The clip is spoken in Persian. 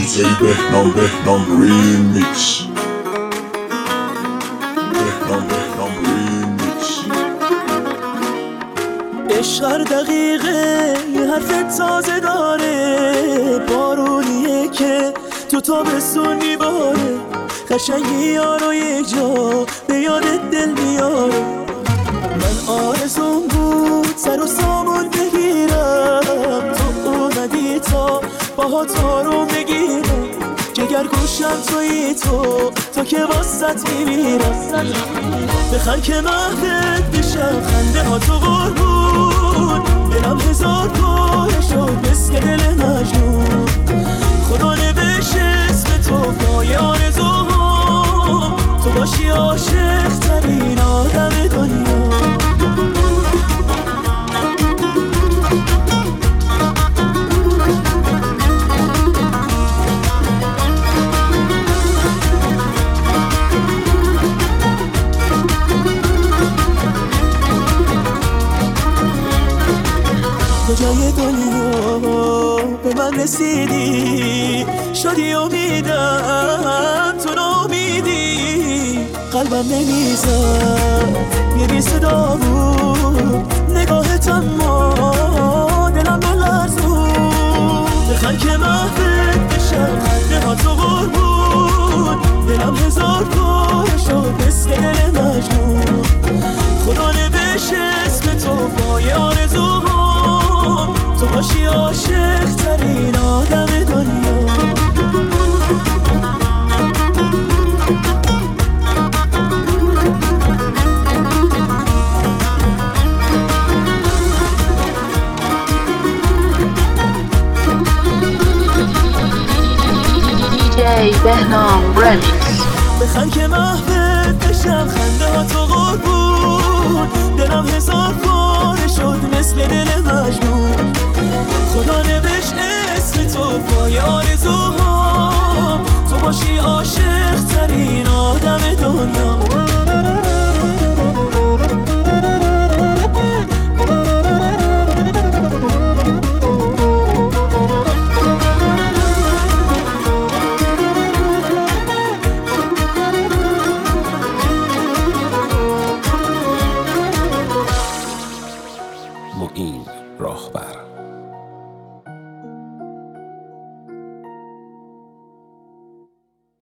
دیجی بهنام ریمیکس. بهنام ریمیکس. عشق هر دقیقه یه حرف تازه داره، بارونیه که تو تابستون میباره، قشنگی یارو یک جا به یادت دل میاره. من آرزون بود سر و سامون بگیرم، تو اومدی تا باهات آروم بگیرم، جگر گوشم تویی تو که واسط میمیرم. بخند که مهدت بشم خنده ها تو قربون، دلم هزار پاره شد مثل دل مجنون. خدا نوشت اسم تو پای آرزوام، تو باشی عاشق ترین آدم دنیا. کجای دنیا به من رسیدی، شادی امیدم تو نامیدی، قلبم نمیزد یه بی صدا بود نگاهت، اما دلم بلرزون. بخند که مهدت بشم خنده ها تو قربون، دلم هزار پاره شد مثل دل مجنون. خدا نوشت اسم تو پای آرزوام، تو باشی عاشق ترین آدم دنیا. دیجی بهنام ریمیکس. بخند که مهدت بشم خنده ها تو قربون، دلم هزار پاره شد مثل دل مجنون. خدا نوشت اسم تو پای آرزوام، تو باشی عاشق ترین آدم دنیا.